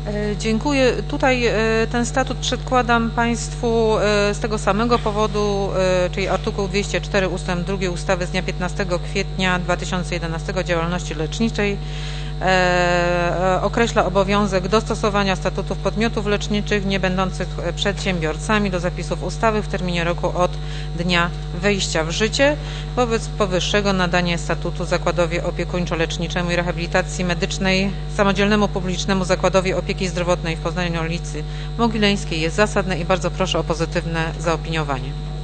Dziękuję. Tutaj ten statut przedkładam Państwu z tego samego powodu, czyli artykuł 204 ustęp 2 ustawy z dnia 15 kwietnia 2011 o działalności leczniczej określa obowiązek dostosowania statutów podmiotów leczniczych niebędących przedsiębiorcami do zapisów ustawy w terminie roku od dnia wejścia w życie. Wobec powyższego nadanie statutu Zakładowi Opiekuńczo-Leczniczemu i Rehabilitacji Medycznej Samodzielnemu Publicznemu Zakładowi Opieki Zdrowotnej w Poznaniu ulicy Mogileńskiej jest zasadne i bardzo proszę o pozytywne zaopiniowanie.